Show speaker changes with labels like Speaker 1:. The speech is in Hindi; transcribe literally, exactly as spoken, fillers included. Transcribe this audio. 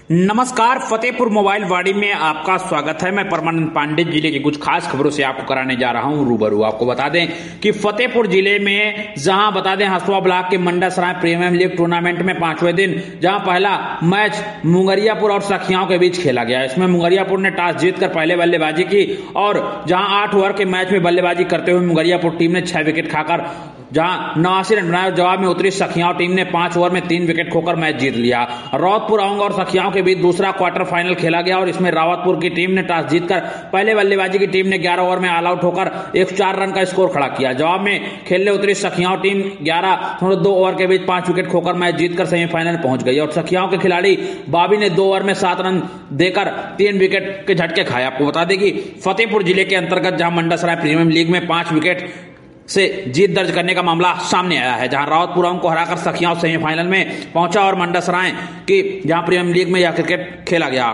Speaker 1: नमस्कार, फतेहपुर मोबाइल वाड़ी में आपका स्वागत है। मैं परमानंद पांडे जिले की कुछ खास खबरों से आपको कराने जा रहा हूं रूबरू। आपको बता दें कि फतेहपुर जिले में जहां बता दें हसुआ ब्लॉक के मंडासराय प्रीमियर लीग टूर्नामेंट में पांचवें दिन जहां पहला मैच मुंगरियापुर और सखियाओं के बीच खेला गया। इसमें मुंगरियापुर ने टॉस जीतकर पहले बल्लेबाजी की और जहां आठ ओवर के मैच में बल्लेबाजी करते हुए मुंगरियापुर टीम ने छह विकेट खाकर जहां नवासी रन बनाए। जवाब में उतरी सखियाओं टीम ने पांच ओवर में तीन विकेट खोकर मैच जीत लिया। रावतपुर आऊंगा और सखियाओं के बीच दूसरा क्वार्टर फाइनल खेला गया और इसमें रावतपुर की टीम ने टॉस जीतकर पहले बल्लेबाजी की टीम ने ग्यारह ओवर में ऑल आउट होकर एक सौ चार रन का स्कोर खड़ा किया। जवाब में खेलने उतरी सखियाओं टीम ग्यारह दो ओवर के बीच पांच विकेट खोकर मैच जीतकर सेमीफाइनल पहुंच गई और सखियाओं के खिलाड़ी बॉबी ने दो ओवर में सात रन देकर तीन विकेट के झटके खाए। आपको बता दें कि फतेहपुर जिले के अंतर्गत जहां मंडासराय प्रीमियर लीग में पांच विकेट से जीत दर्ज करने का मामला सामने आया है, जहां रावतपुर को हराकर सखियां सेमीफाइनल में पहुंचा और मंडासराय की जहां प्रीमियर लीग में यह क्रिकेट खेला गया।